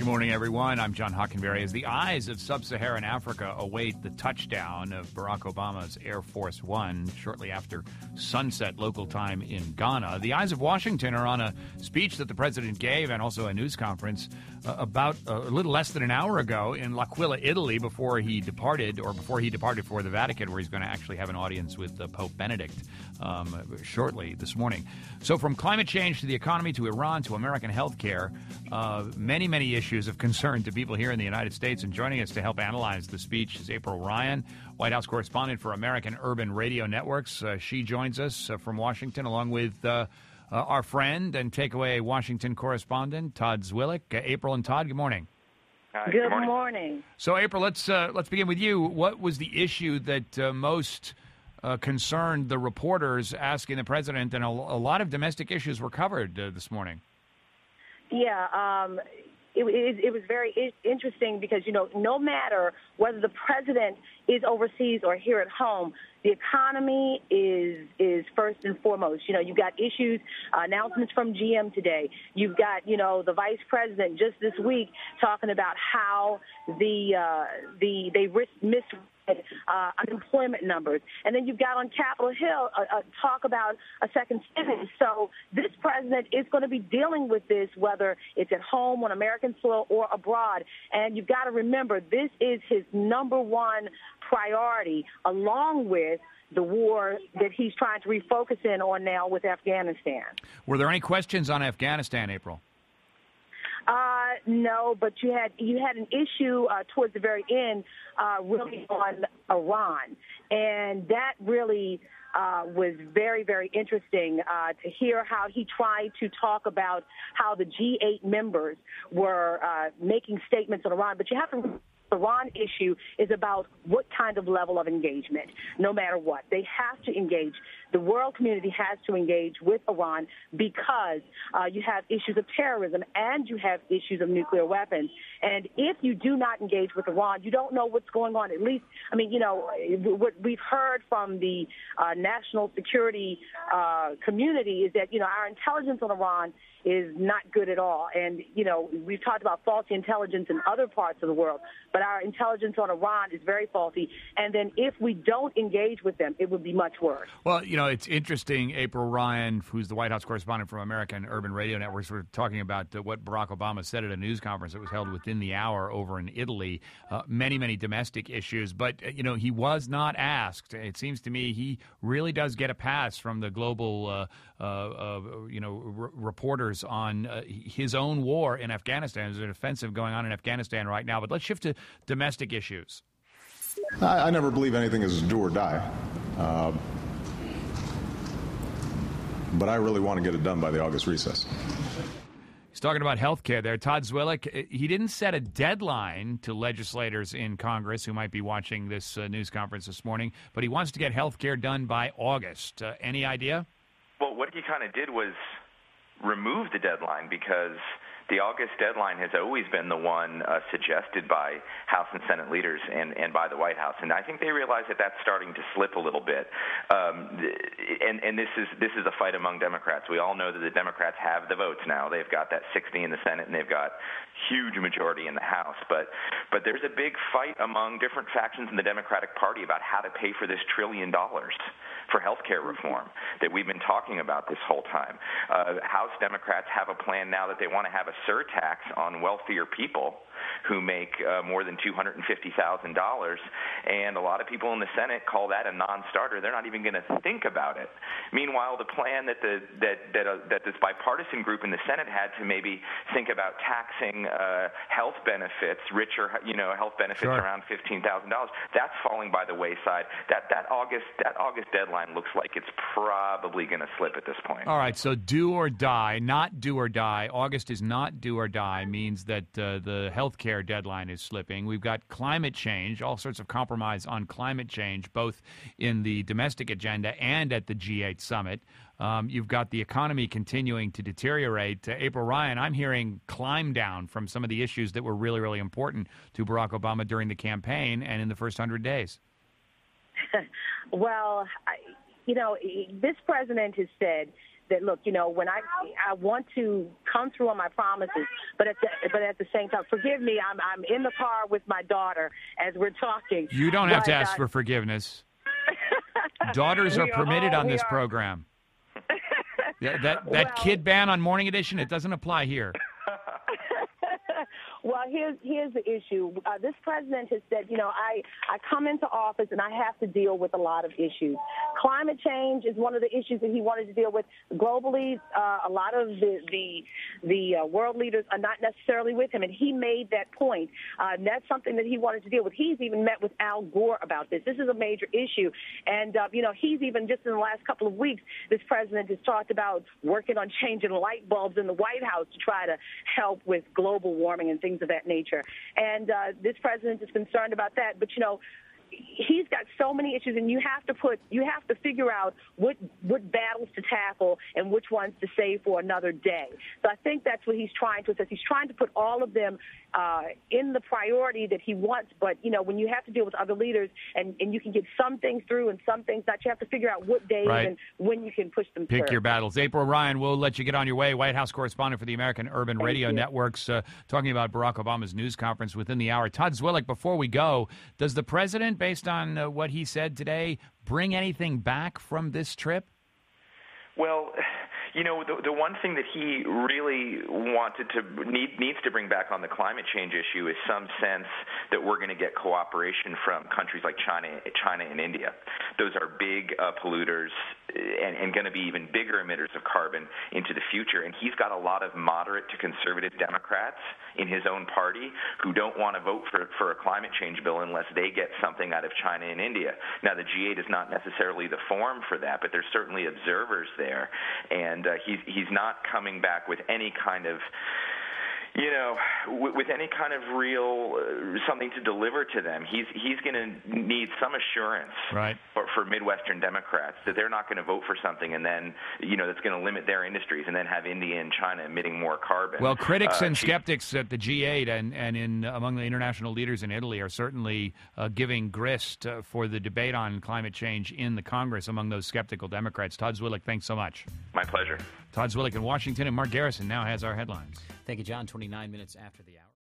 Good morning, everyone. I'm John Hockenberry. As the eyes of sub-Saharan Africa await the touchdown of Barack Obama's Air Force One shortly after sunset local time in Ghana, the eyes of Washington are on a speech that the president gave and also a news conference about a little less than an hour ago in L'Aquila, Italy, before he departed for the Vatican, where he's going to actually have an audience with Pope Benedict shortly this morning. So from climate change to the economy to Iran to American health care, many issues of concern to people here in the United States. And joining us to help analyze the speech is April Ryan, White House correspondent for American Urban Radio Networks. She joins us from Washington, along with our friend and Takeaway Washington correspondent, Todd Zwillich. April and Todd, good morning. Hi, good morning. So, April, let's begin with you. What was the issue that most concerned the reporters asking the president? And a lot of domestic issues were covered this morning. Yeah, it was very interesting because, no matter whether the president is overseas or here at home, the economy is first and foremost. You've got issues, announcements from GM today. You've got, the vice president just this week talking about how they misread unemployment numbers. And then you've got on Capitol Hill talk about a second stimulus. So this president is going to be dealing with this, whether it's at home, on American soil, or abroad. And you've got to remember, this is his number one priority, along with the war that he's trying to refocus in on now with Afghanistan. Were there any questions on Afghanistan, April? No, but you had an issue towards the very end, really on Iran, and that really was very, very interesting to hear how he tried to talk about how the G8 members were making statements on Iran. But you have to. The Iran issue is about what kind of level of engagement, no matter what. They have to engage. The world community has to engage with Iran because you have issues of terrorism and you have issues of nuclear weapons. And if you do not engage with Iran, you don't know what's going on. At least, what we've heard from the national security community is that, our intelligence on Iran is not good at all. And, we've talked about faulty intelligence in other parts of the world, but our intelligence on Iran is very faulty. And then if we don't engage with them, it would be much worse. Well, it's interesting, April Ryan, who's the White House correspondent from American Urban Radio Networks, we're talking about what Barack Obama said at a news conference that was held within the hour over in Italy. Many domestic issues, but, he was not asked. It seems to me he really does get a pass from the global, reporters on his own war in Afghanistan. There's an offensive going on in Afghanistan right now, but let's shift to domestic issues. I never believe anything is do or die. But I really want to get it done by the August recess. He's talking about health care there. Todd Zwillich, he didn't set a deadline to legislators in Congress who might be watching this news conference this morning, but he wants to get health care done by August. Any idea? Well, what he kind of did was remove the deadline because the August deadline has always been the one suggested by House and Senate leaders and by the White House, and I think they realize that that's starting to slip a little bit. And this is a fight among Democrats. We all know that the Democrats have the votes now. They've got that 60 in the Senate, and they've got huge majority in the House. But there's a big fight among different factions in the Democratic Party about how to pay for this $1 trillion for health care reform that we've been talking about this whole time. House Democrats have a plan now that they want to have a surtax on wealthier people who make more than $250,000, and a lot of people in the Senate call that a non-starter. They're not even going to think about it. Meanwhile, the plan that this bipartisan group in the Senate had to maybe think about taxing health benefits, richer health benefits around $15,000, that's falling by the wayside. That August deadline looks like it's probably going to slip at this point. All right, so do or die, not do or die. August is not do or die, means that the health care deadline is slipping. We've got climate change, all sorts of compromise on climate change, both in the domestic agenda and at the G8 summit. You've got the economy continuing to deteriorate. April Ryan, I'm hearing climb down from some of the issues that were really, really important to Barack Obama during the campaign and in the first 100 days. Well, this president has said that look, when I want to come through on my promises, but at the same time, forgive me, I'm in the car with my daughter as we're talking. You don't have to ask for forgiveness. Daughters are permitted on this program. That kid ban on Morning Edition, it doesn't apply here. Well, here's the issue. This president has said, I come into office and I have to deal with a lot of issues. Climate change is one of the issues that he wanted to deal with. Globally, a lot of the world leaders are not necessarily with him, and he made that point. And that's something that he wanted to deal with. He's even met with Al Gore about this. This is a major issue. And, he's even just in the last couple of weeks, this president has talked about working on changing light bulbs in the White House to try to help with global warming and things of that nature. And this president is concerned about that. But, he's got so many issues, and you have to figure out what battles to tackle and which ones to save for another day. So I think that's what he's trying to assess. He's trying to put all of them in the priority that he wants. But, when you have to deal with other leaders and you can get some things through and some things not, you have to figure out what days and when you can push them through. Pick your battles. April Ryan, we'll let you get on your way. White House correspondent for the American Urban Radio Networks, talking about Barack Obama's news conference within the hour. Todd Zwillich, before we go, does the president, based on what he said today, bring anything back from this trip? Well, the one thing that he really needs to bring back on the climate change issue is some sense that we're going to get cooperation from countries like China and India. Those are big polluters and going to be even bigger emitters of carbon into the future. And he's got a lot of moderate to conservative Democrats in his own party who don't want to vote for a climate change bill unless they get something out of China and India. Now, the G8 is not necessarily the forum for that, but there's certainly observers there. And he's not coming back with any kind of, with any kind of real something to deliver to them. He's going to need some assurance for Midwestern Democrats that they're not going to vote for something and then, that's going to limit their industries and then have India and China emitting more carbon. Well, critics and skeptics at the G8 and among the international leaders in Italy are certainly giving grist for the debate on climate change in the Congress among those skeptical Democrats. Todd Zwillich, thanks so much. My pleasure. Todd Zwillich in Washington, and Mark Garrison now has our headlines. Thank you, John. 29 minutes after the hour.